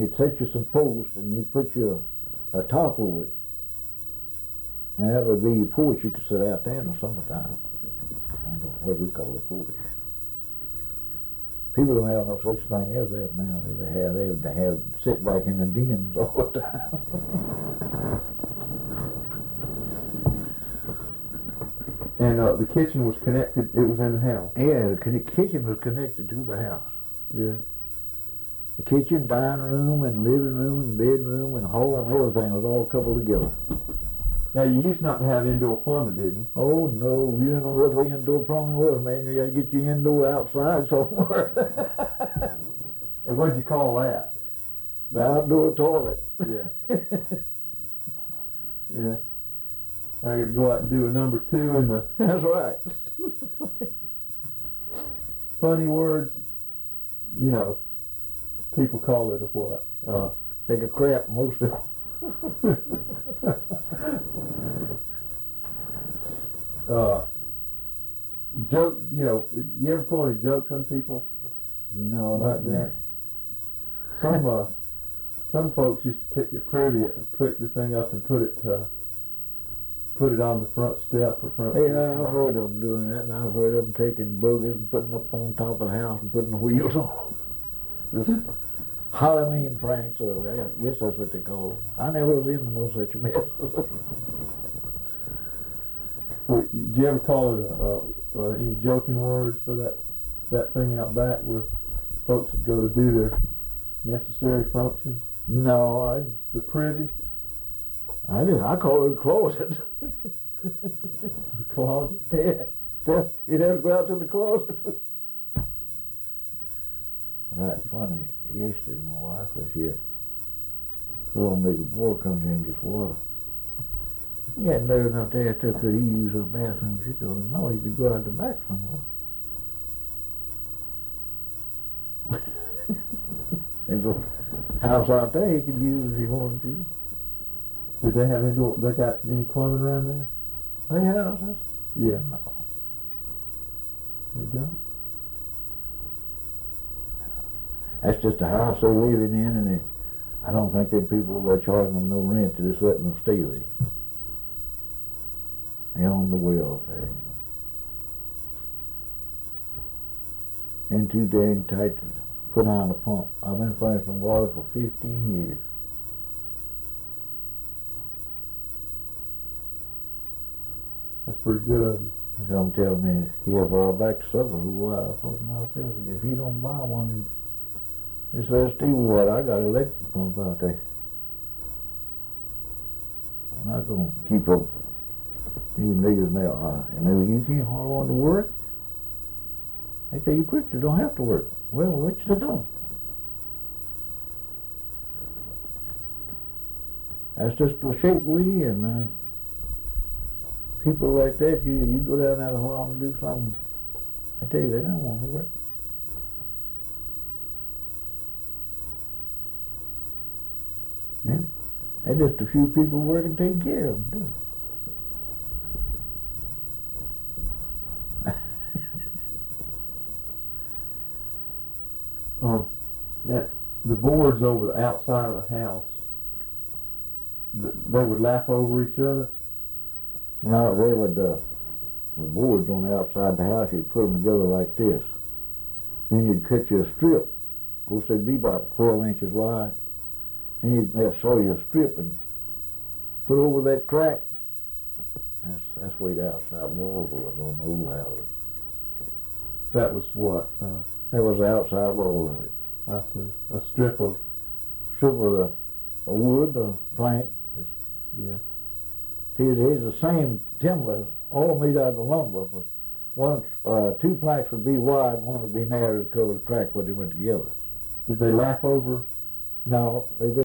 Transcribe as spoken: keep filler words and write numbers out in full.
you'd set you some posts, and you'd put you a, a top over it. And that would be your porch. You could sit out there in the summertime on the, what we call a porch. People don't have no such thing as that now. They, they have they, they have sit back in the dens all the time. And uh, the kitchen was connected. It was in the house. Yeah, the kitchen was connected to the house. Yeah. The kitchen, dining room, and living room, and bedroom, and hall, and everything was all coupled together. Now, you used not to have indoor plumbing, didn't you? Oh, no, you don't know what the indoor plumbing was, man. You got to get your indoor outside somewhere. And what did you call that? The outdoor toilet. Yeah. Yeah. I got to go out and do a number two in the... That's right. Funny words, you know, people call it a what? Uh, Take a crap, most of them. uh, joke, you know, you ever pull any jokes on people? No, Like not that. Some, uh, some folks used to pick the privy and pick the thing up and put it, uh, put it on the front step or front. Yeah, I've heard of them doing that, and I've heard of them taking boogers and putting them up on top of the house and putting the wheels on. Just Halloween pranks, or I guess that's what they call them. I never was into no such mess. Well, did you ever call it a, uh, uh, any joking words for that that thing out back where folks would go to do their necessary functions? No, I The privy, I did. I call it a closet. the closet. Yeah, yeah, you'd have to go out to the closet. Right, funny. Yesterday, my wife was here. Little nigga boy comes in and gets water. He hadn't there enough there to could he use the bathroom. She told him, no, he could go out the back somewhere. There's a house out there he could use if he wanted to. Did they have indoor? They got any plumbing around there? They houses? Yeah. No. They don't. That's just the house they're living in, and they, I don't think them people are charging them no rent, they're just letting them stay there. They own the welfare, you know. And too dang tight to put on a pump. I've been furnishing water for fifteen years. That's pretty good of you. Some tell me, here far back to Suckers, well, I thought to myself, if you don't buy one, this last Steve water, I got an electric pump out there. I'm not gonna keep up these niggas now. Uh, you know, you can't hire one to work. They tell you quick, they don't have to work. Well, which they don't. That's just the shape we in, man. People like that, you you go down there to Harlem and do something, I tell you, they don't want to work. Yeah. There's just a few people working taking care of them, too. Um, that the boards over the outside of the house, th- they would lap over each other. No, they would, uh, the boards on the outside of the house, you'd put them together like this. Then you'd cut you a strip. Of course, they'd be about twelve inches wide. And you'd uh, saw you a strip and put over that crack. That's that's the way the outside walls was on the old houses. That was what? Uh, That was the outside wall of it. I see. A strip of, Strip of the, the wood, the plank. yeah. Here's, here's the same timber, all made out of lumber, but one, uh, two planks would be wide, and one would be narrow to cover the crack when they went together. Did they lap over? No, they didn't.